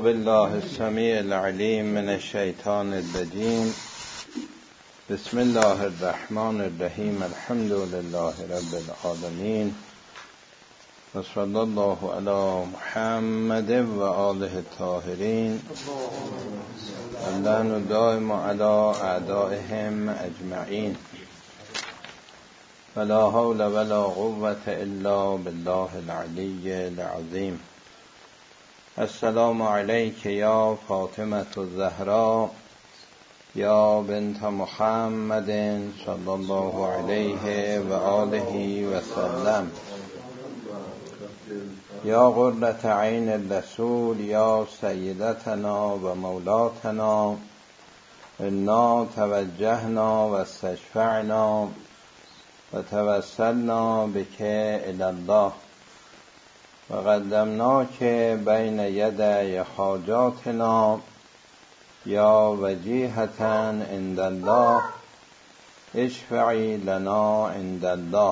بالله السمیع العلیم من الشیطان الرجیم. بسم الله الرحمن الرحیم. الحمد لله رب العالمین و صلی الله علی محمد و آله الطاهرین اللعن دائم علی اعدائهم اجمعین ولا حول ولا قوة الا بالله العلی العظیم. السلام علیک یا فاطمة الزهراء یا بنت محمد صلی الله علیه و آله و سلم. یا قرة عین الرسول یا سیدتنا و مولاتنا انا توجهنا و استشفعنا و توسلنا بک الی الله و قدمناک بین یدی حاجاتنا یا وجیهة عند الله اشفعی لنا عند الله.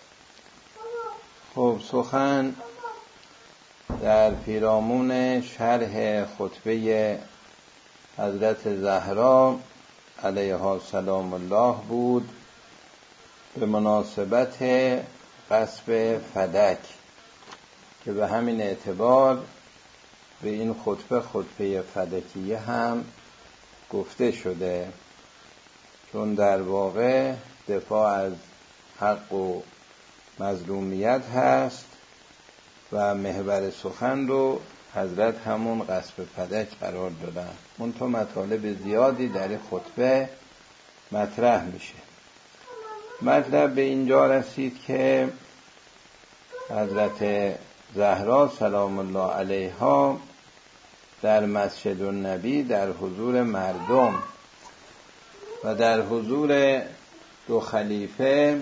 خب، سخن در پیرامون شرح خطبه حضرت زهرا علیها سلام الله بود به مناسبت غصب فدک، که به همین اعتبار به این خطبه فدکیه هم گفته شده، چون در واقع دفاع از حق و مظلومیت هست و محور سخن رو حضرت همون غصب فدک قرار دادن. منتها مطالب زیادی در این خطبه مطرح میشه. مطلب به اینجا رسید که حضرت زهرا سلام الله علیها در مسجد النبی در حضور مردم و در حضور دو خلیفه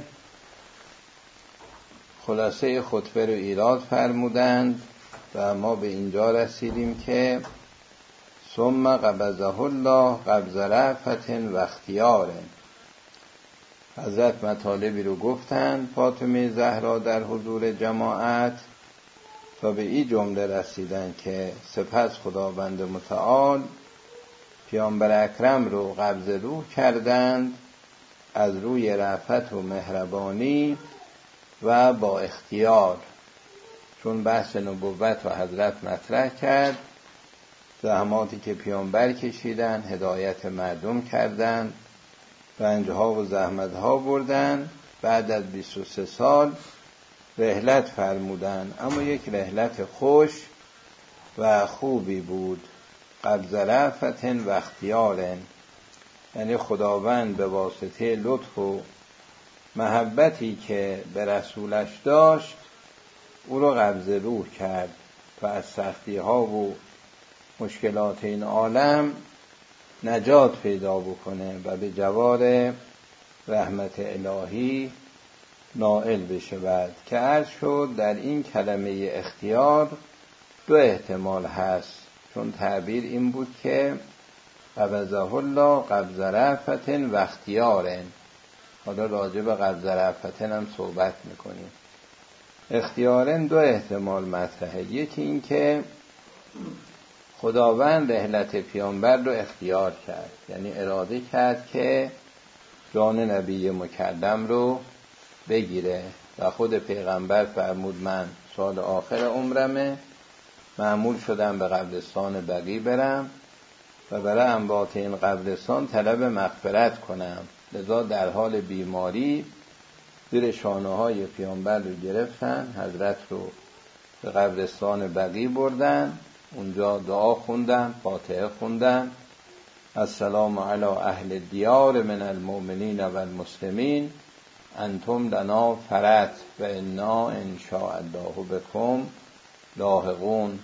خلاصه خطبه رو ایراد فرمودند و ما به اینجا رسیدیم که ثم قبضه الله قبض رأفت و اختیار. حضرت مطالبی رو گفتند فاطمه زهرا در حضور جماعت تا به این جمله رسیدن که سپس خداوند متعال پیامبر اکرم رو قبض روح کردند از روی رأفت و مهربانی و با اختیار. چون بحث نبوت و حضرت مطرح کرد، زحماتی که پیامبر کشیدن، هدایت مردم کردند، رنجها و زحمتها بردن، بعد از 23 سال رحلت فرمودن، اما یک رحلت خوش و خوبی بود. قبض رأفت و اختیار، یعنی خداوند به واسطه لطف و محبتی که به رسولش داشت او رو قبض روح کرد و از سختی ها و مشکلات این عالم نجات پیدا بکنه و به جوار رحمت الهی نائل بشود. که عرض شد در این کلمه اختیار دو احتمال هست، چون تعبیر این بود که قبضه الله قبض رأفت و اختیار. حالا راجع به قبض رأفت هم صحبت میکنیم. اختیارن دو احتمال مطرحه. یکی این که خداوند رحلت پیامبر رو اختیار کرد، یعنی اراده کرد که جان نبی مکرم رو بگیره و خود پیغمبر فرمود من سال آخر عمرمه مأمور شدم به قبرستان بقیع برم و برای اموات این قبرستان طلب مغفرت کنم. لذا در حال بیماری زیر شانه های پیامبر رو گرفتن، حضرت رو به قبرستان بقیع بردن، اونجا دعا خوندن، فاتحه خوندن، السلام علی اهل دیار من المؤمنین و المسلمین انتم لنا فرط و انا ان شاء الله بكم لاحقون.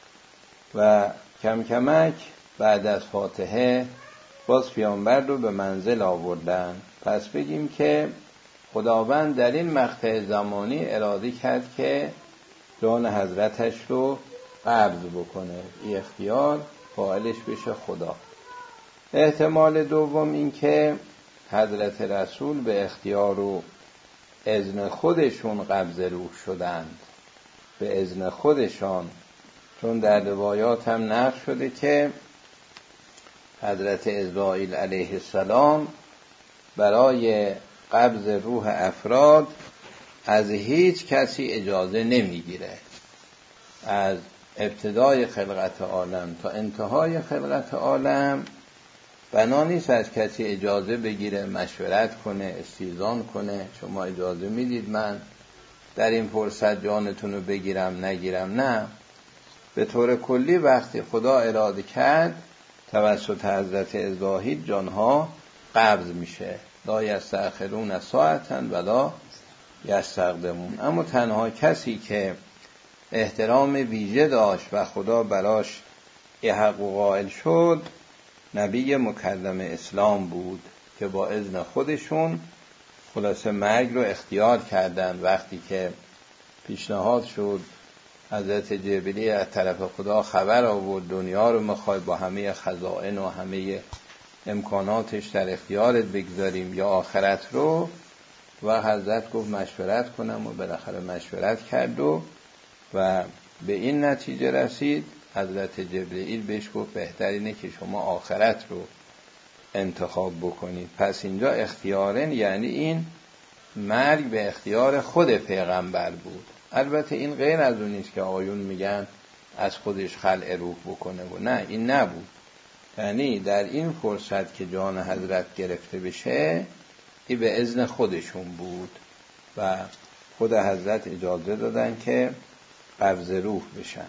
و کم کمک بعد از فاتحه باز پیامبر رو به منزل آوردن. پس بگیم که خداوند در این مقطع زمانی اراده کرد که جان حضرتش رو قبض بکنه، این اختیار فاعلش بشه خدا. احتمال دوم این که حضرت رسول به اختیار و اذن خودشون قبض روح شدند، به اذن خودشان چون در روایات هم نقل شده که حضرت عزراییل علیه السلام برای قبض روح افراد از هیچ کسی اجازه نمیگیره. از ابتدای خلقت عالم تا انتهای خلقت عالم بنا نیست از کسی اجازه بگیره، مشورت کنه، استیذان کنه شما اجازه میدید من در این فرصت جانتون رو بگیرم نگیرم. نه، به طور کلی وقتی خدا اراده کرد توسط حضرت عزراییل جانها قبض میشه. لا یستأخرون ساعة ولا یستقدمون. اما تنها کسی که احترام ویژه داشت و خدا براش یه حق و قائل شد نبی مکرم اسلام بود که با اذن خودشون خلاصه مرگ رو اختیار کردن. وقتی که پیشنهاد شد حضرت جبریل از طرف خدا خبر آورد دنیا رو میخوای با همه خزائن و همه امکاناتش در اختیارت بگذاریم یا آخرت رو، و حضرت گفت مشورت کنم و بالاخره مشورت کرد و به این نتیجه رسید. حضرت جبرئیل بهش گفت بهتر اینه که شما آخرت رو انتخاب بکنید. پس اینجا اختیارن یعنی این مرگ به اختیار خود پیغمبر بود. البته این غیر از اون نیست که آقایون میگن از خودش خلع روح بکنه و نه، این نبود. یعنی در این فرصت که جان حضرت گرفته بشه این به اذن خودشون بود و خود حضرت اجازه دادن که قبض روح بشن.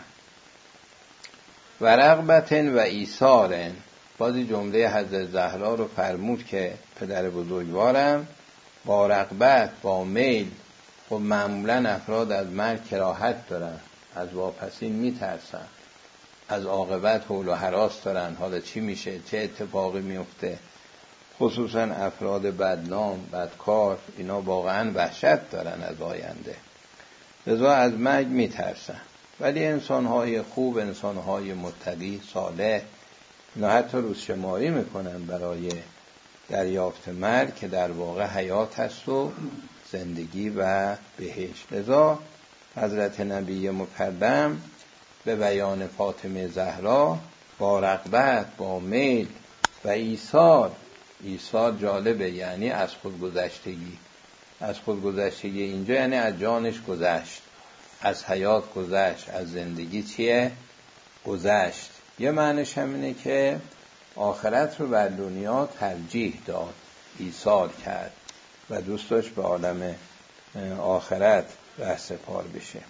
و رغبتن و ایثارن، بازی جمله حضرت زهرا رو فرمود که پدر بزرگوارم با رغبت با میل. خب معمولا افراد از مرگ کراهت دارن، از واپسین میترسن، از عاقبت هول و هراس دارن، حالا چی میشه، چه اتفاقی میفته. خصوصا افراد بدنام بدکار اینا واقعا وحشت دارن از آینده، لذا از مرگ میترسن. ولی انسانهای خوب، انسانهای متقی صالح اینا حتی روزشماری میکنن برای دریافت مرگ که در واقع حیات هست و زندگی و بهشت. لذا حضرت نبی مکرم به بیان فاطمه زهرا با رغبت با میل و ایثار جالبه، یعنی از خودگذشتگی. از خودگذشتگی اینجا یعنی از جانش گذشت، از حیات گذشت، از زندگی چیه؟ گذشت. یه معنیش هم اینه که آخرت رو بر دنیا ترجیح داد، ایثار کرد و دوست داشت به عالم آخرت رهسپار بشه.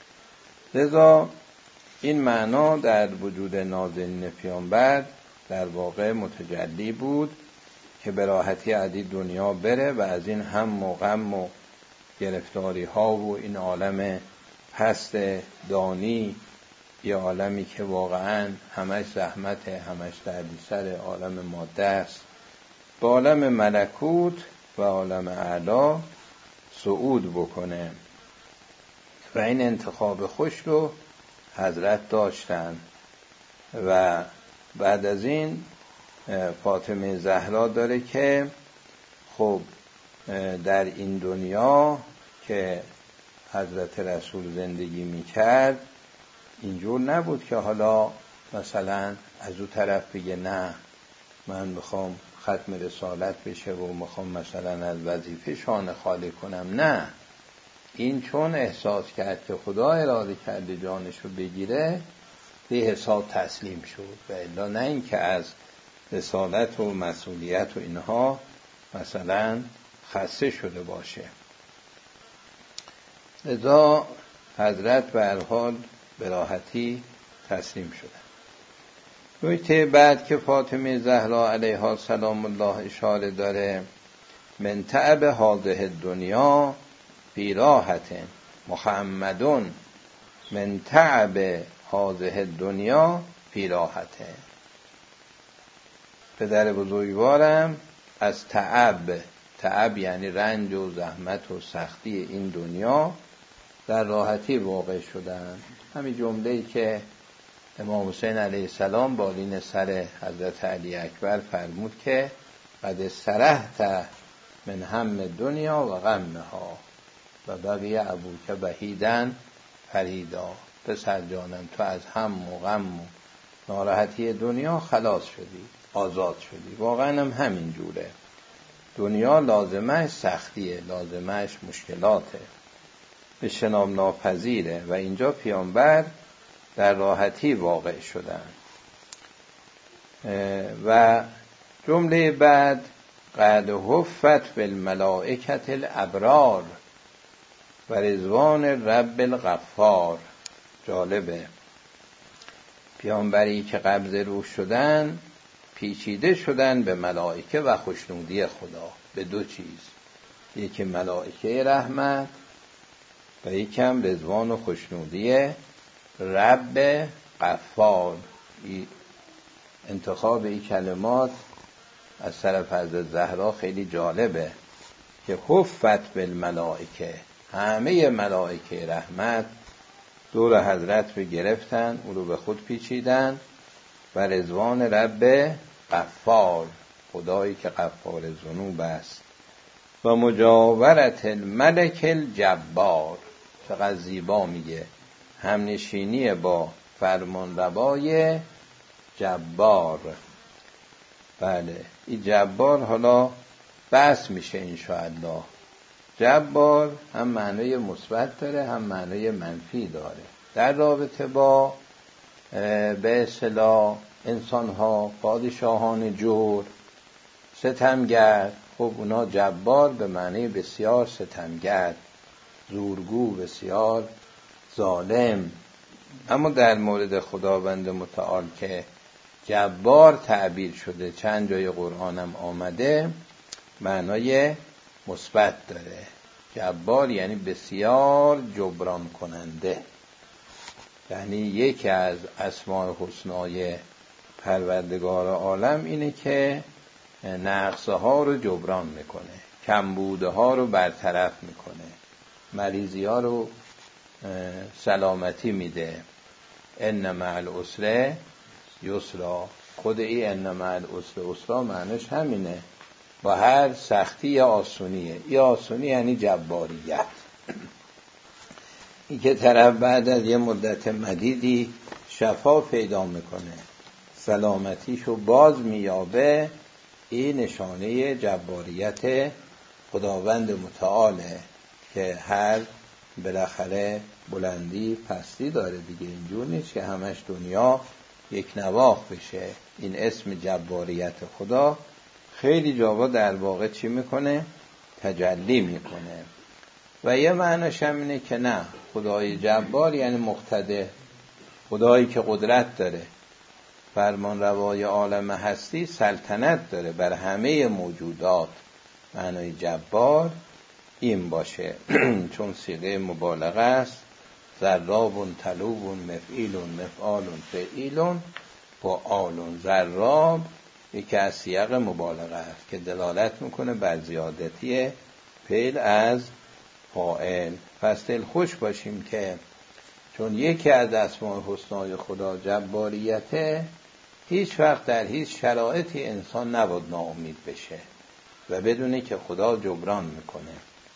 لذا این معنا در وجود نازنین پیامبر در واقع متجلی بود که به راحتی عدید دنیا بره و از این هم و غم و گرفتاری ها و این عالم پست دانی، یه عالمی که واقعا همش زحمته، همش دردی سر عالم ماده است، به عالم ملکوت و عالم اعلا صعود بکنه. و این انتخاب خوش رو حضرت داشتن. و بعد از این فاطمه زهرا داره که خب در این دنیا که حضرت رسول زندگی میکرد اینجور نبود که حالا مثلا از او طرف بگه نه من میخوام ختم رسالت بشه و میخوام مثلا از وظیفه شانه خالی کنم. نه، این چون احساس کرد که خدا اراده کرده جانش رو بگیره به حساب تسلیم شد و الا نه این که از رسالت و مسئولیت و اینها مثلا خسته شده باشه. لذا حضرت به هر حال به راحتی تسلیم شدن. نکته بعد که فاطمه زهرا علیها سلام الله اشاره داره من تعب هذه دنیا فی راحت محمدون من تعب هذه دنیا فی راحت. پدر بزرگوارم از تعب یعنی رنج و زحمت و سختی این دنیا در راحتی واقع شدن. همین جمله‌ای که امام حسین علیه السلام بالین سر حضرت علی اکبر فرمود که قد استرحت من هم دنیا و غمها و بقی ابوک وحیدن فریدا. پسر جانم تو از هم و غم و ناراحتی دنیا خلاص شدی، آزاد شدی. واقعا هم همین جوره. دنیا لازمش سختیه، لازمش مشکلاته، اجتناب ناپذیره و اینجا پیامبر در راحتی واقع شدن. و جمله بعد قد حفت بالملائکة الابرار و رضوان رب الغفار. جالبه، پیامبری که قبض روح شدن پیچیده شدن به ملائکه و خوشنودی خدا، به دو چیز، یکی ملائکه رحمت و یکم رضوان و خوشنودی رب غفار. انتخاب این کلمات از طرف حضرت زهرا خیلی جالبه که حفت بالملائکه، همه ملائکه رحمت دور حضرت رو گرفتن، او رو به خود پیچیدن، و رضوان رب غفار، خدایی که غفار ذنوب است، و مجاورت الملک الجبار. چقدر زیبا میگه، همنشینی با فرمانروای جبار. بله، این جبار حالا بحث میشه انشاءالله. جبار هم معنی مثبت داره هم معنی منفی داره در رابطه با به اصطلاح انسان‌ها، پادشاهان جور، ستمگر. خب اونا جبار به معنی بسیار ستمگر، زورگو، بسیار ظالم. اما در مورد خداوند متعال که جبار تعبیر شده، چند جای قرآن هم آمده، معنای مثبت داره. جبار یعنی بسیار جبران کننده، یعنی یکی از اسماء حسنای پروردگار عالم اینه که نقصه ها رو جبران میکنه، کمبوده ها رو برطرف میکنه، مریضی ها رو سلامتی میده. ان مع العسر یسرا. خود این ان مع العسر یسرا معنیش همینه، با هر سختی یا آسونیه. این آسونی یعنی جباریت. این که طرف بعد از یه مدت مدیدی شفا پیدا میکنه، سلامتیشو باز مییابه، این نشانه جباریت خداوند متعاله که هر بالاخره بلندی پستی داره دیگه. اینجور نیست که همش دنیا یک نواخ بشه. این اسم جباریت خدا خیلی جاها در واقع چی میکنه؟ تجلی میکنه. و یه معنیش هم اینه که نه، خدای جبار یعنی مقتدر، خدایی که قدرت داره، فرمان روای عالم هستی، سلطنت داره بر همه موجودات. معنای جبار این باشه چون صیغه مبالغه است. ضراب طلوب مفعیل مفعال فعیل فعال. ضراب یکی از صیغ مبالغه است که دلالت میکنه بر زیادتی فعل از فاعل. پس دل خوش باشیم که چون یکی از اسماء حسنای خدا جباریته، هیچ وقت در هیچ شرایطی انسان نباید ناامید بشه و بدونه که خدا جبران میکنه.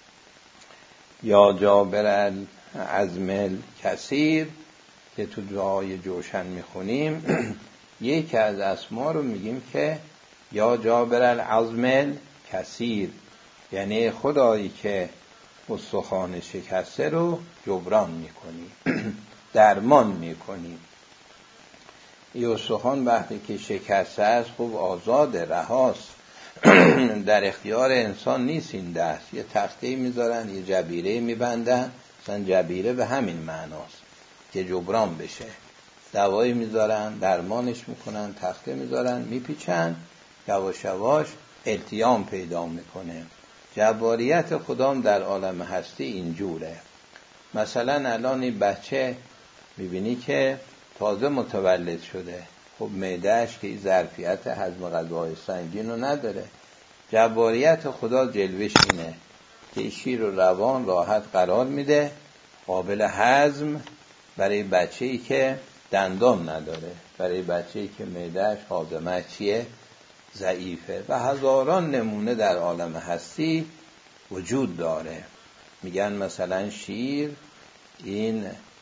یا جابر العزم الکثیر که تو دعای جوشن میخونیم، یکی از اسما رو میگیم که یا جابر العزم الکثیر، یعنی خدایی که استخوان شکسته رو جبران میکنی، درمان میکنی. این استخوان وقتی که شکسته است خوب آزاد رهاست، در اختیار انسان نیست این دست. یه تخته میذارن، یه جبیره میبندن، مثلا جبیره به همین معناست که جبران بشه. دوایی میذارن، درمانش میکنن، تخته میذارن، میپیچن، یواش یواش التیام پیدا میکنه. جباریت خدام در عالم هستی اینجوره. مثلا الان این بچه میبینی که تازه متولد شده، خب معده‌اش که این ظرفیت هضم غذای سنگین رو نداره. جباریت خدا جلوش اینه که شیر رو روان راحت قرار میده، قابل هضم برای بچه‌ای که دندان نداره، برای بچه‌ای که معده‌اش هاضمه چیه؟ ضعیفه. و هزاران نمونه در عالم هستی وجود داره. میگن مثلا شیر این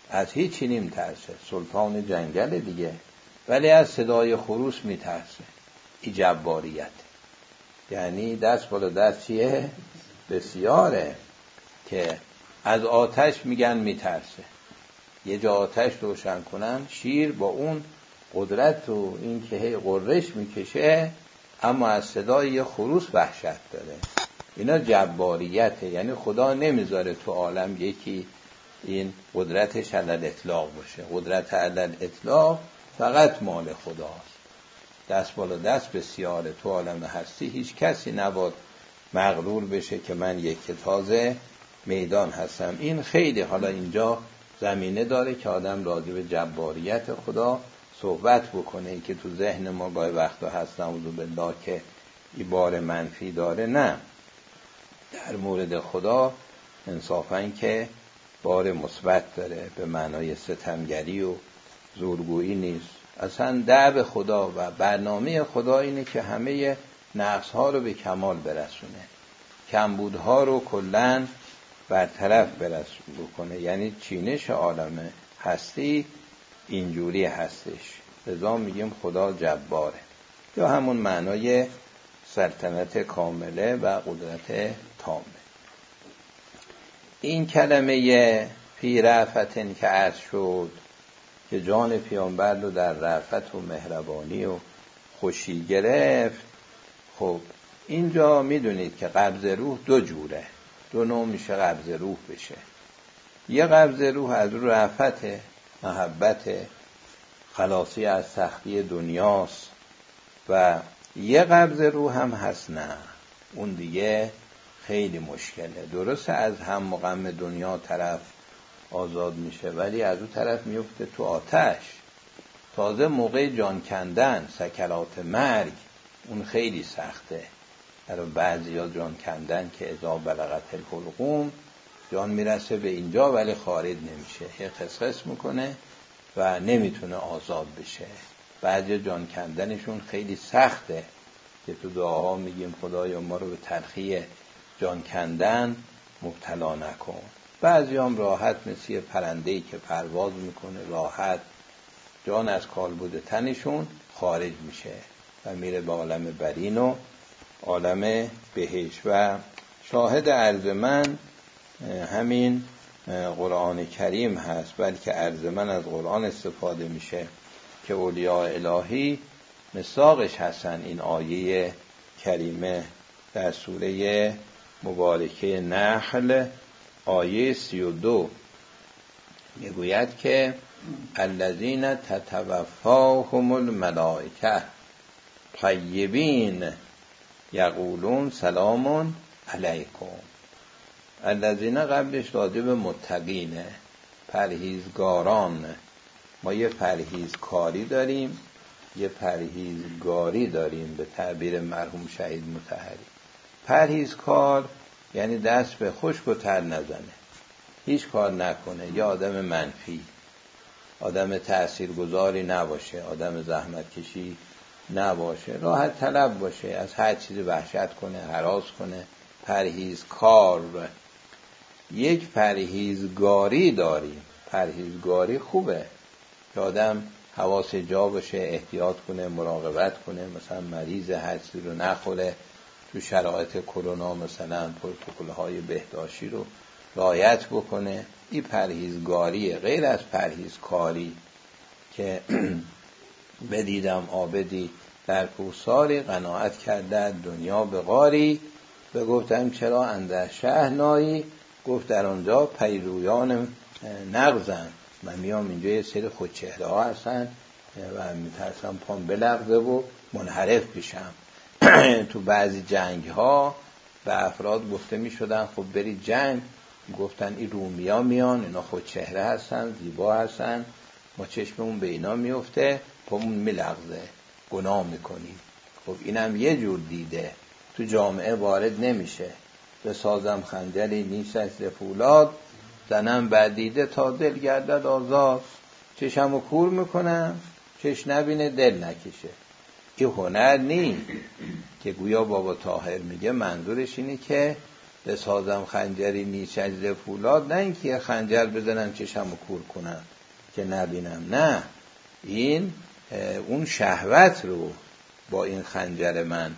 از هیچی نمیترسه، سلطان جنگل دیگه، ولی از صدای خروس میترسه. این جباریت، یعنی دست بالا دست چیه؟ بسیاره. که از آتش میگن میترسه. یه جا آتش روشن کنن، شیر با اون قدرت و این که هی قررش میکشه، اما از صدای خروس وحشت داره. اینا جباریته، یعنی خدا نمیذاره تو عالم یکی این قدرتش علل اطلاق باشه. قدرت علل اطلاق فقط مال خداست. دست بالا دست بسیاره. تو عالم هستی هیچ کسی نباید مغرور بشه که من یک تازه میدان هستم. این خیلی حالا اینجا زمینه داره که آدم راجع به جباریت خدا صحبت بکنه. این که تو ذهن ما گاهی وقتا هست نعوذ بالله که این بار منفی داره، نه، در مورد خدا انصافاً که بار مثبت داره، به معنای ستمگری و زورگویی نیست. اصلا دعو خدا و برنامه خدا اینه که همه نقص‌ها رو به کمال برسونه، کمبودها رو کلاً برطرف بکنه. یعنی چینش عالم هستی اینجوری هستش، لذا میگیم خدا جباره، یا همون معنای سلطنت کامله و قدرت تامه. این کلمه فی رأفتن که عرض شد که جان پیامبر رو در رأفت و مهربانی و خوشی گرفت. خب اینجا میدونید که قبض روح دو جوره، دو نوع میشه قبض روح بشه. یه قبض روح از رو رأفت، محبت، خلاصی از سختی دنیاست، و یه قبض روح هم هست نه، اون دیگه خیلی مشکله. درسته از هم و غم دنیا طرف آزاد میشه، ولی از اون طرف میفته تو آتش. تازه موقع جان کندن، سکرات مرگ، اون خیلی سخته. برای بعضیا جان کندن که اذا بلغت الحلقوم، جان میرسه به اینجا ولی خارج نمیشه، هی خسخس میکنه و نمیتونه آزاد بشه. بعضی جان کندنشون خیلی سخته که تو دعاها میگیم خدایا ما رو به تلخی جان کندن مبتلا نکن. بعضی هم راحت مثل پرنده‌ای که پرواز میکنه، راحت جان از کالبد تنشون خارج میشه و میره به عالم برین و عالم بهشت. و شاهد عرض من همین قرآن کریم هست، بلکه عرض من از قرآن استفاده میشه که اولیاء الهی مصداقش هستن. این آیه کریمه در سوره مبارکه نحل آیه 32 میگوید که الذین تتوفاهم الملائکه طیبین یقولون سلام علیکم. الذین قبلش راجع به متقینه، پرهیزگاران. ما یه پرهیزکاری داریم، یه پرهیزگاری داریم به تعبیر مرحوم شهید مطهری. پرهیزکار یعنی دست به خشک و تر نزنه، هیچ کار نکنه، یا آدم منفی، آدم تأثیرگذاری نباشه، آدم زحمت کشی نباشه، راحت طلب باشه، از هر چیزی وحشت کنه، هراس کنه. پرهیزکار. یک پرهیزگاری داریم. پرهیزگاری خوبه که آدم حواس جا باشه، احتیاط کنه، مراقبت کنه، مثلا مریض هر چیزی رو نخوره، تو شرایط کرونا مثلا پروتکل‌های بهداشتی رو رعایت بکنه. این پرهیزگاریه، غیر از پرهیزکاری که بدیدم عابدی در کوساری قناعت کرده دنیا به غاری، و گفتم چرا اندر شهر نایی؟ گفت در آنجا پیرویان نغزن. من میام اینجا یه سری خودچهره ها هستن و میترسم پام بلغزه و منحرف بشم. تو بعضی جنگ ها به افراد گفته می شدن خب برید جنگ، گفتن این رومی ها میان، اینا خودچهره هستن، زیبا هستن، ما چشممون به اینا میفته، پامون میلغزه، گناه میکنیم. خب اینم یه جور دیده، تو جامعه وارد نمیشه. به سازم خنجری نیست از فولاد، زنم بردیده تا دل گردد آزاد. چشمو کور میکنم چش نبینه دل نکشه. این هنر نی که گویا بابا طاهر میگه، منظورش اینه که بسازم خنجری نیست از فولاد، نه اینکه خنجر بزنم چشمو کور کنم که نبینم، نه، این اون شهوت رو با این خنجر من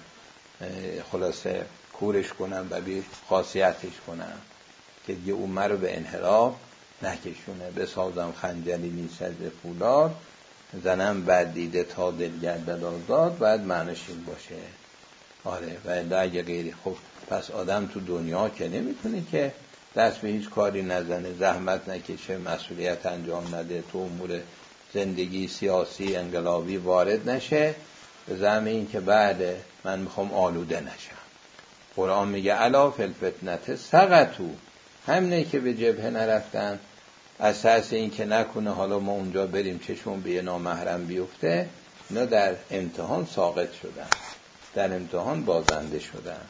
خلاصه کورش کنم و بی خاصیتش کنم که دیگه اون مرا به انحراف نکشونه. بسازم خنجری نیست از فولاد، زنم بر دیده تا دل گردد آزاد، باید معنیش این باشه. آره، و اگه غیری، خب پس آدم تو دنیا که نمیتونه که دست به هیچ کاری نزنه، زحمت نکشه، مسئولیت انجام نده، تو امور زندگی سیاسی انقلابی وارد نشه، به زعم این که بعد من میخوام آلوده نشم. قرآن میگه الا فی الفتنة سقطوا، همینه که به جبهه نرفتن اساس این که نکنه حالا ما اونجا بریم چشمون به یه نامحرم بیفته، اینا در امتحان ساقط شدن، در امتحان بازنده شدن.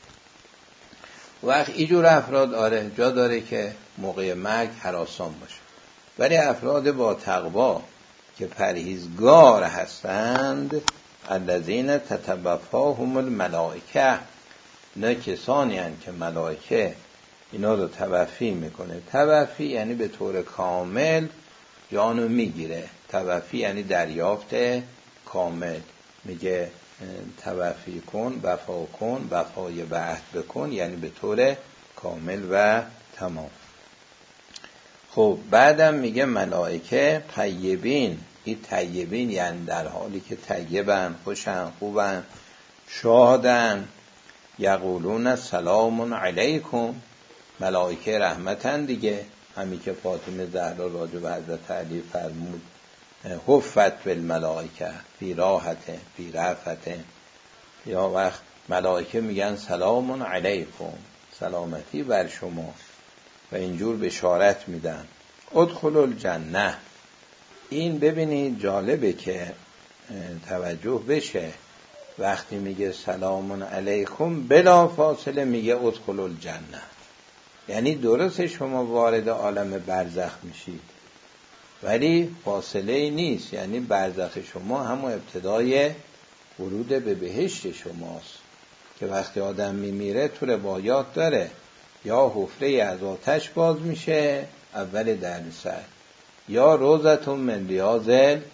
وقت اینجور افراد آره جا داره که موقع مرگ هراسان باشه، ولی افراد با تقوا که پرهیزگار هستند الذین تتوفاهم الملائکه، نه کسانی هستند که ملائکه اینا رو توفی میکنه. توفی یعنی به طور کامل جانو میگیره، توفی یعنی دریافت کامل. میگه توفی کن، وفا کن، وفای به عهد بکن، یعنی به طور کامل و تمام. خب بعدم میگه ملائکه طیبین، این طیبین یعنی در حالی که طیبن، خوشن، خوبن، شادن، یقولون سلام علیکم، ملائکه رحمتن دیگه، همین که فاطمه زهرا راجع به حضرت علی فرمود حفت بالملائکه فی راحت فی رفت، یا وقت ملائکه میگن سلام علیکم، سلامتی بر شما، و اینجور بشارت میدن ادخلوا الجنه. این ببینید جالبه که توجه بشه، وقتی میگه سلام علیکم بلا فاصله میگه ادخلوا الجنه، یعنی درسته شما وارد عالم برزخ میشید ولی فاصله ای نیست، یعنی برزخ شما همون ابتدای ورود به بهشت شماست که وقتی آدم میمیره تو روایات داره یا حفره از آتش باز میشه اول در سر، یا روزتون من ریاض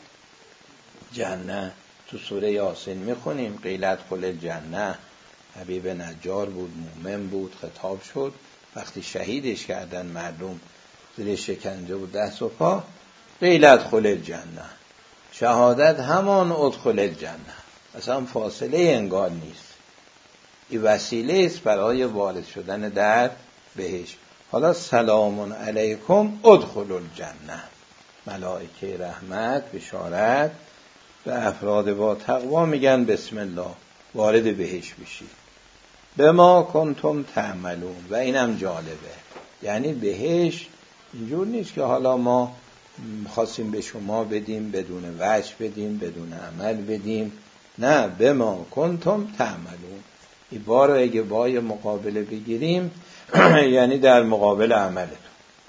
جنه. تو سوره یاسین میخونیم قیل ادخل الجنه، حبیب نجار بود، مومن بود، خطاب شد وقتی شهیدش کردن مردم زیر شکنجه بود دست و پا، قیل ادخل الجنه، شهادت همان ادخل الجنه، اصلا فاصله انگار نیست، این وسیله است برای وارد شدن در بهشت. حالا سلام علیکم ادخلوا الجنه، ملائکه رحمت بشارت به افراد با تقوا میگن بسم الله وارد بهشت بشید. به ما کنتم تعملون، و اینم جالبه، یعنی بهشت اینجور نیست که حالا ما خواستیم به شما بدیم بدون وجه بدیم بدون عمل بدیم، نه، به ما کنتم تعملون. این بار رو اگه بای مقابله بگیریم یعنی در مقابل عملتون،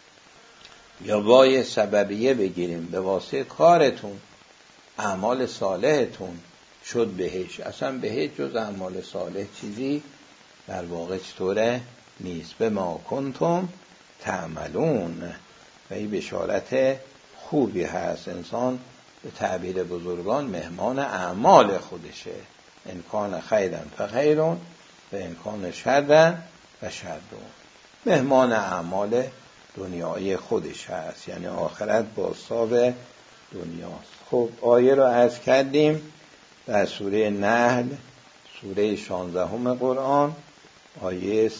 یا بای سببیه بگیریم به واسه کارتون، اعمال صالحتون شد بهشت. اصلا بهشت جز اعمال صالح چیزی در واقع چطوره نیست. به ما کنتم تعملون، و این بشارت خوبی هست. انسان به تعبیر بزرگان مهمان اعمال خودشه، ان کان خیرا فخیر و ان کان شرا فشر، مهمان اعمال دنیای خودش هست، یعنی آخرت بازتاب دنیاست. خب آیه رو عرض کردیم در سوره نحل، سوره 16 قرآن، آیه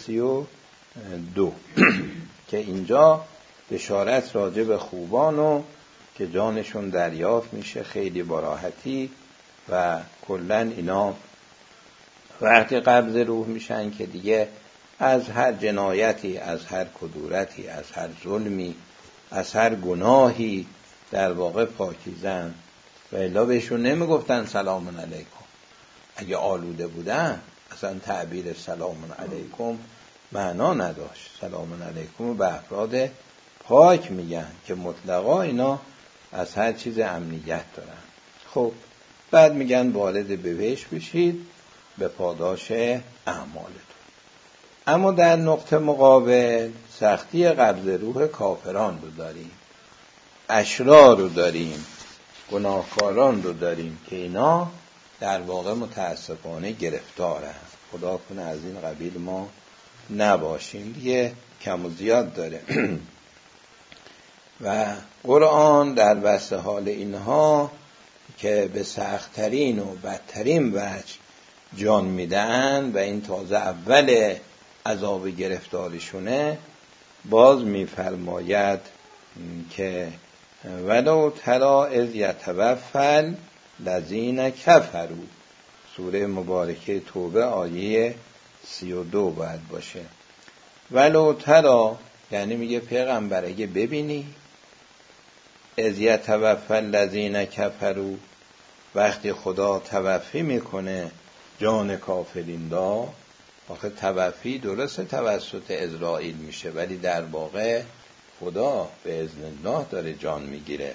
32 که اینجا بشارت راجع به خوبانو که جانشون دریافت میشه خیلی با راحتی، و کلن اینا وقتی قبض روح میشن که دیگه از هر جنایتی، از هر کدورتی، از هر ظلمی، از هر گناهی در واقع پاکیزن، و الا بهشون نمیگفتن سلام علیکم. اگه آلوده بودن اصلا تعبیر سلام علیکم معنا نداشت. سلام علیکم به افراد پاک میگن که مطلقا اینا از هر چیز امنیت دارن. خب بعد میگن وارد بهشت بشید به پاداش اعمالتون. اما در نقطه مقابل سختی قبض روح کافران رو داریم، اشرار رو داریم، گناهکاران رو داریم که اینا در واقع متاسفانه گرفتارن. خدا کنه از این قبیل ما نباشیم، دیگه کم و زیاد داره. و قرآن در وصف حال اینها که به سخت‌ترین و بدترین وجه جان میدن و این تازه اول عذاب گرفتارشونه، باز میفرماید که ولو تری اذ یتوفی الذین کفروا، سوره مبارکه توبه آیه 32 باید باشه. ولو تری یعنی میگه پیغمبر اگه ببینی، اذ یتوفی الذین کفروا، وقتی خدا توفی میکنه جان کافرین را. آخه توفی درسته توسط عزرائیل میشه، ولی در واقع خدا به اذن الله داره جان میگیره.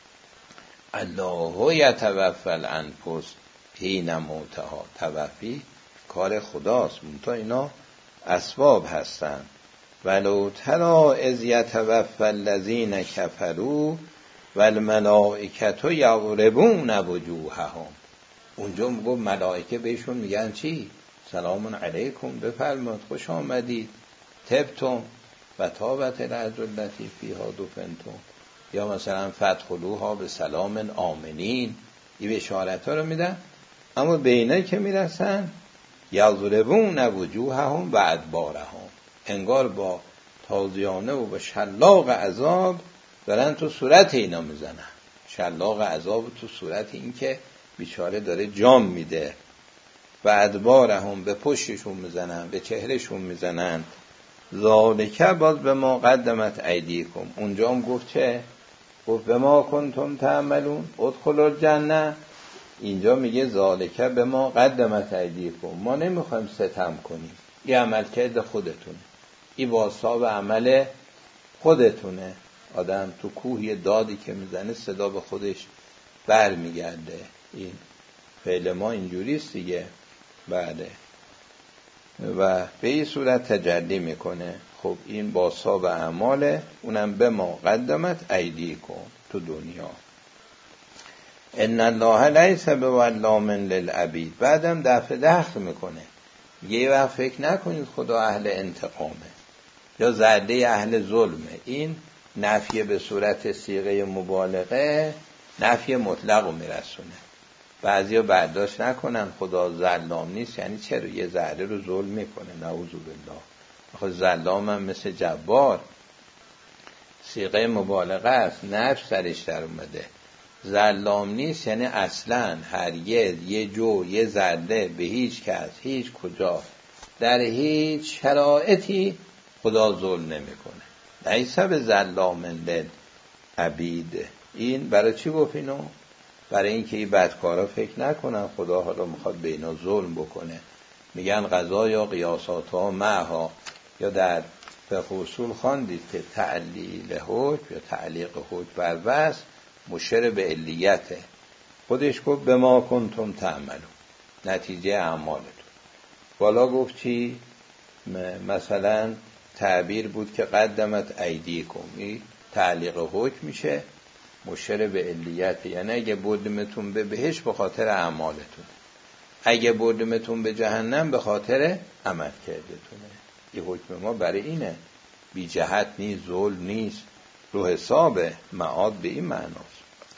الله یتوفی الانفس حین موتها، توفی کار خداست، منتها اینا اسباب هستن. ولو تری اذ یتوفی الذین کفروا والملائکة یضربون وجوههم، اونجا میگه ملائکه بهشون میگن چی؟ سلام علیکم، بفرمایید خوش آمدید، طبتم و طابت الارض التي فیها دفنتم، یا مثلا فادخلوها بسلام آمنین. این بشارت ها رو میدن، اما به اینایی که میرسن یضربون وجوههم و ادبارهم، انگار با تازیانه و با شلاق عذاب دارن تو صورت اینا میزنن. شلاق عذاب تو صورت این که بیچاره داره جام میده. و ادبارهم، به پشتشون میزنن، به چهرهشون میزنن. ذالک باز به ما قدمت ایدیکم، اونجا هم گفت چه؟ گفت به ما کنتم تعملون ادخلوا الجنه. اینجا میگه ذالک به ما قدمت ایدیکم، ما نمیخوایم ستم کنیم، این عمل کرده خودتونه، این واسطه عمل خودتونه. آدم تو کوه دادی که میزنه صدا به خودش بر میگرده، این فعل ما اینجوریست دیگه. بله، و به این صورت تجلی میکنه. خب این با صاب اعماله، اونم به ما قدمت ایدیکم تو دنیا. ان الله لیس بظلام للعبید، بعدم دفع میکنه، یه وقت فکر نکنید خدا اهل انتقامه یا زرده اهل ظلمه. این نفی به صورت صیغه مبالغه، نفی مطلق رو میرسونه. بعضیا برداشت نکنن خدا ظلام نیست، یعنی چرا یه ذره رو ظلم میکنه، نعوذ بالله. آخه ظلام هم مثل جبار، صیغه مبالغه است، نفس سرش در اومده. ظلام نیست یعنی اصلا هرگز یه جو یه ذره به هیچ کس هیچ کجا در هیچ شرایطی خدا ظلم نمیکنه. لیس بظلام للعبید. این برای چی گفت اینو؟ برای اینکه این بدکارا فکر نکنن خدا حالا میخواد به اینا ظلم بکنه. میگن قضا یا قیاسات ها معها، یا در فقه اصول خواندید که تعلیل حکم یا تعلیق حکم بر وصف مشر به علیته. خودش گفت به ما کنتم تعملون، نتیجه اعمالتون. بالا گفت چی؟ مثلا تعبیر بود که قدمت ایدیکم، این تعلیق حکم میشه، مشر به علیته، یعنی اگه بردمتون به بهشت به خاطر اعمالتون، اگه بردمتون به جهنم به خاطر عمل کردتونه. این حکم ما برای اینه، بی جهت نیست، ظلم نیست، رو حساب معاد به این معناست.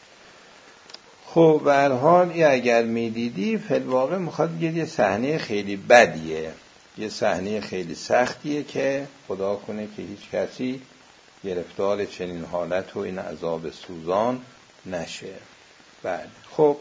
خب به هر حال این اگر میدیدی فی الواقع میخواد یه صحنه خیلی بدیه، یه صحنه خیلی سختیه که خدا کنه که هیچ کسی گرفتار چنین حالت و این عذاب سوزان نشه. بعد خب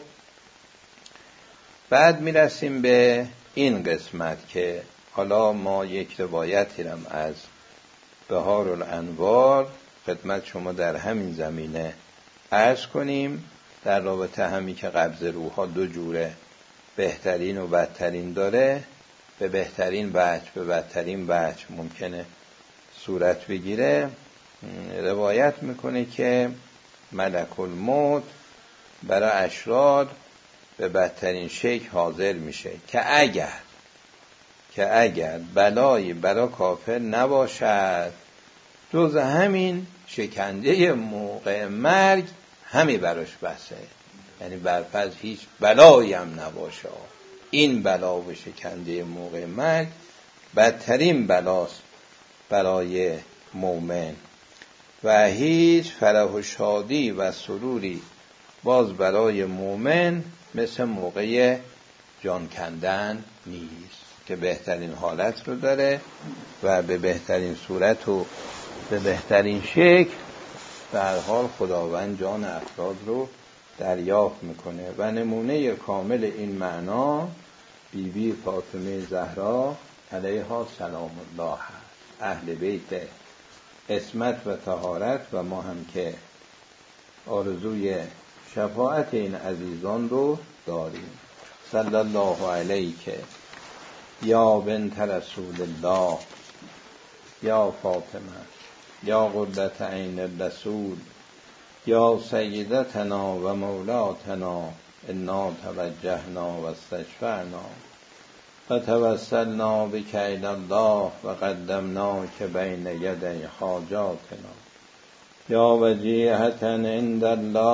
بعد میرسیم به این قسمت که حالا ما یک روایتی هم از بهار الانوار خدمت شما در همین زمینه عرض کنیم، در رابطه همی که قبض روحا دو جوره، بهترین و بدترین داره. به بهترین وجه به بدترین وجه ممکنه صورت بگیره. روایت میکنه که ملک الموت برای اشرار به بدترین شکل حاضر میشه که اگر که اگر بلایی برا کافر نباشد جز همین شکنجه موقع مرگ همی براش بسه، یعنی برفرض هیچ بلایی هم نباشه، این بلا و شکنجه موقع مرگ بدترین بلاست برای مؤمن و هیچ فرح و شادی و سروری باز برای مؤمن مثل موقع جان کندن نیست که بهترین حالت رو داره و به بهترین صورت و به بهترین شکل به هر حال خداوند جان افراد رو دریافت میکنه و نمونه کامل این معنا بیبی فاطمه زهرا علیها سلام الله هست، اهل بیت عصمت و طهارت و ما هم که آرزوی شفاعت این عزیزان رو داریم. صلی الله علیک یا بنت رسول الله یا فاطمه یا قرة عین الرسول یا سیدتنا و مولاتنا انا توجهنا و استشفعنا و توسلنا بک الی الله و قدمناک بین یدی حاجاتنا یا وجیهة عند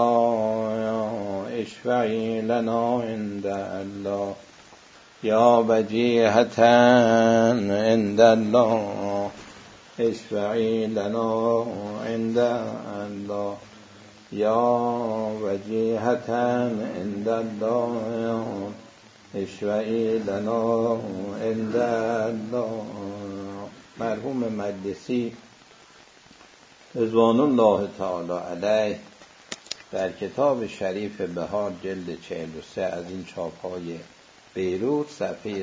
الله اشفعی لنا عند الله یا وجیهة عند الله اشفعی لنا عند الله یا وجیهة عند الله اشفعی لنا عند الله. مرحوم مجلسی رضوان الله تعالی علیه در کتاب شریف بهار جلد 43 از این چاپ‌های بیروت صفحه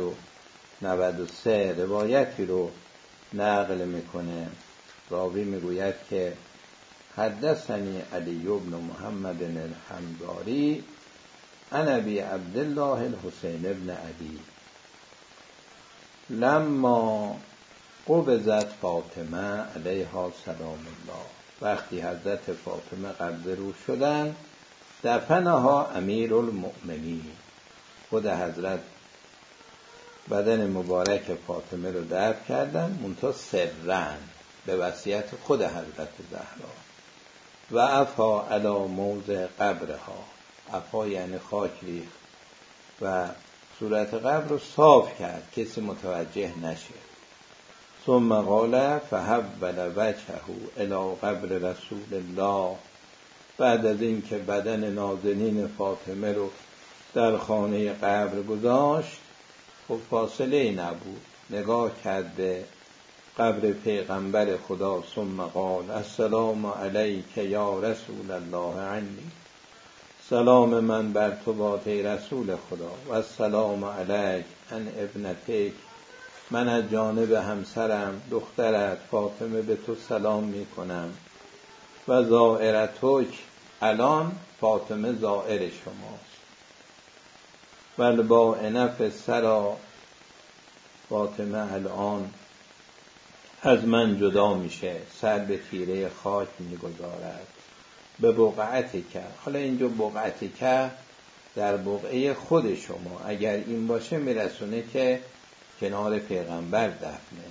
193 روایتی رو نقل میکنه. راوی میگوید که حدثنی علی بن محمد الحمداری عن ابی عبدالله الحسین بن علی لما قبضت فاطمه علیها سلام الله، وقتی حضرت فاطمه قبض روح شدن دفنها امیر المؤمنین، خود حضرت بدن مبارک فاطمه رو دفن کردن منتها سرًا به وصیت خود حضرت زهرا و عفا علی موضع قبرها، عفا یعنی خاک ریخت و صورت قبر رو صاف کرد کسی متوجه نشه. ثم قال فحول وجهه الی قبر رسول الله، بعد از این که بدن نازنین فاطمه رو در خانه قبر گذاشت خب فاصله ای نبود، نگاه کرد به قبر پیغمبر خدا. ثم قال السلام علیک یا رسول الله عنی، سلام من بر تو باد ای رسول خدا، و السلام علیک عن ابنتک، من از جانب همسرم دخترت فاطمه به تو سلام می کنم، و زائرتک، الان فاطمه زائر شماست، و البائنه فی الثری، فاطمه الان از من جدا میشه، سر به تیره خاک میگذارد. به بقعتی که، حالا اینجا بقعتی که در بقعه خود شما اگر این باشه میرسونه که کنار پیغمبر دفنه.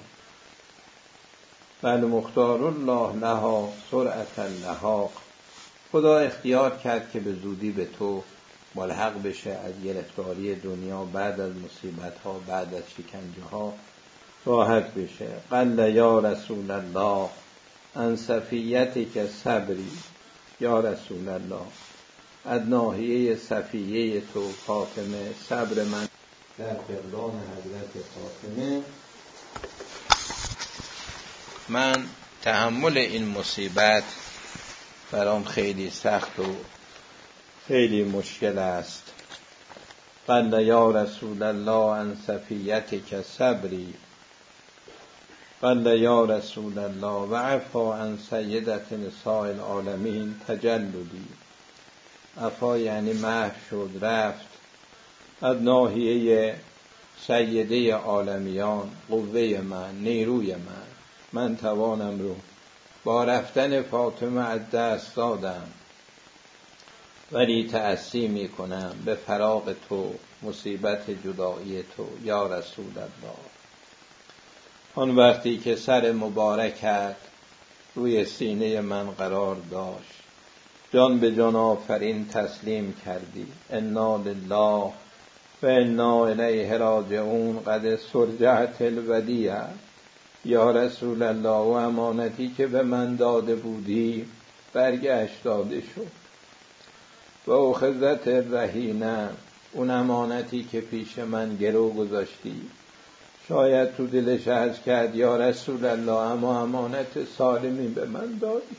بل مختار الله لها سرعت اللحاق، خدا اختیار کرد که به زودی به تو ملحق بشه، از گرفتاری دنیا بعد از مصیبت ها بعد از شکنجه ها راحت بشه. قل یا رسول الله عن صفیتک صبری، یا رسول الله از ناحیه صفیه تو فاطمه صبر من در فقدان حضرت فاطمه، من تحمل این مصیبت برام خیلی سخت و خیلی مشکل است. قال یا رسول الله عن صفیتک صبری، قال یا رسول الله و عفا عن سیدت نساء العالمین تجلدی، عفا یعنی محو شد رفت از ناحیه سیده عالمیان قوه من نیروی من توانم رو با رفتن فاطمه از دست دادم ولی تأسی می کنم به فراق تو، مصیبت جدایی تو یا رسول الله. آن وقتی که سر مبارکت روی سینه من قرار داشت، جان به جان آفرین تسلیم کردی. انا لله و انا الیه راجعون. قد سرجعت الودیعه. یا رسول الله، و امانتی که به من داده بودی برگشت داده شد. و اخذت الرهینه، اون امانتی که پیش من گرو گذاشتی، شاید تو دلش عرض کرد یا رسول الله اما امانت سالمی به من دادی.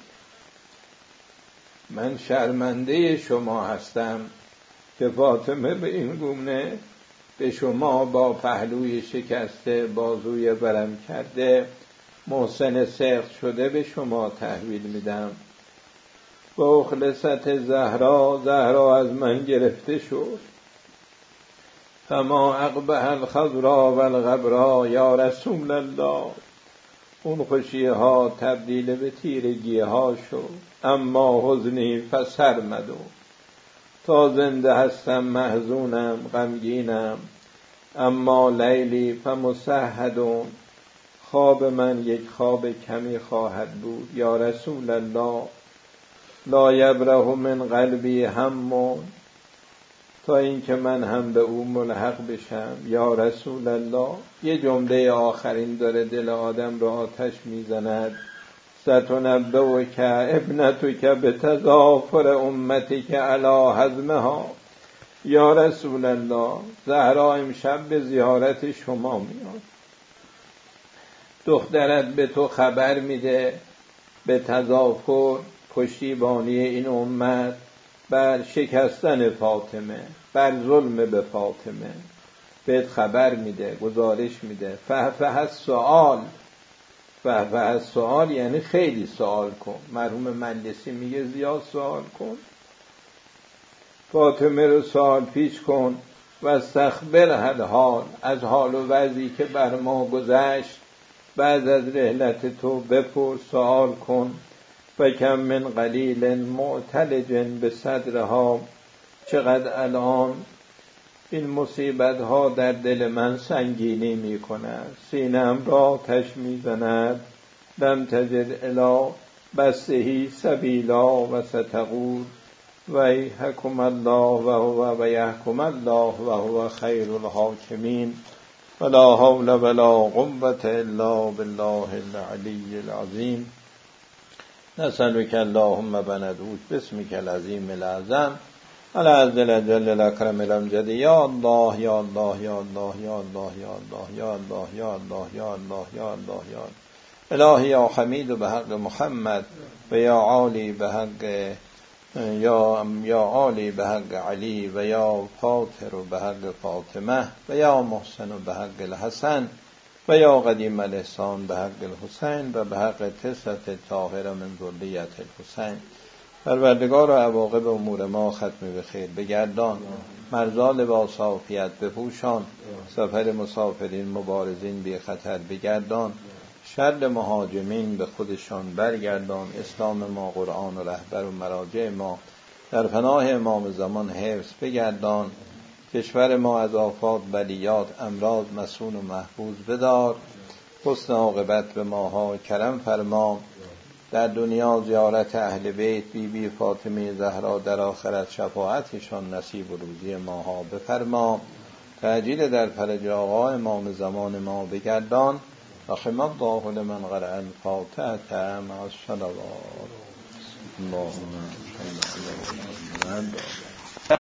من شرمنده شما هستم که فاطمه به این گونه به شما با پهلوی شکسته، بازوی ورم کرده، محسن سخت شده به شما تحویل میدم. و اخلصت زهرا، زهرا از من گرفته شد. فما اقبح الخضرا و الغبرا. یا رسول الله، اون خوشی ها تبدیل به تیرگی ها شد. اما حزنی فسرمدو، تا زنده هستم محزونم، غمگینم. اما لیلی فمسهدون، خواب من یک خواب کمی خواهد بود. یا رسول الله، لا یبره من قلبی هم، تا اینکه من هم به او ملحق بشم. یا رسول الله، یه جمله آخرین داره دل آدم را آتش میزند. ستنبئک ابنتک بتضافر امتک علی هضمها. یا رسول الله، زهرا امشب به زیارت شما میاد. دخترت به تو خبر میده به تضافر، پشتیبانی این امت بر شکستن فاطمه، بر ظلم به فاطمه بهت خبر میده، گزارش میده. فهفه السؤال، فهفه السؤال یعنی خیلی سوال کن. مرحوم مجلسی میگه زیاد سوال کن. فاطمه رو سوال پیش کن. و استخبر الحال، از حال و وضعی که بر ما گذشت بعد از رحلت تو بپرس، سوال کن. و کم من قلیل معتلج به صدرها، چقدر الان این مصیبت ها در دل من سنگینی می کند، سینم را آتش می زند. لم تجد الی بسهی سبیلا و ستقول و یحکم الله و یحکم الله و هو خیر الحاکمین. ولا حول ولا قوة الا بالله العلی العظیم. نسألك اللهم بندوك باسمك العظیم الأعظم العز الجل الأكرم الأمجد. یا الله یا الله یا الله یا الله یا الله یا الله یا الله یا الله یا الله یا الهی یا حمید به حق محمد و یا عالی به حق یا عالی به حق علی و یا فاطر به حق فاطمه و یا محسن به حق الحسن و یا قدیم الاحسان به حق الحسین و به حق تسعت طاهر من ذریت الحسین. پروردگار و عواقب امور ما ختم به خیر بگردان. مرزا لباس عافیت بپوشان. سفر مسافرین مبارزین بی خطر بگردان. شر مهاجمین به خودشان برگردان. اسلام ما، قرآن و رهبر و مراجع ما در پناه امام زمان حفظ بگردان. کشور ما از آفات، بلیات، امراض مسون و محفوظ بدار. حسن عاقبت به ماها کرم فرما. در دنیا زیارت اهل بیت بی بی فاطمه زهرا، در آخرت شفاعتشان نصیب و روزی ماها بفرما. تعجیل در فرج آقا امام زمان ما بگردان. رحم الله لمن قرأ الفاتحة مع الصلوات. اللهم صل على محمد.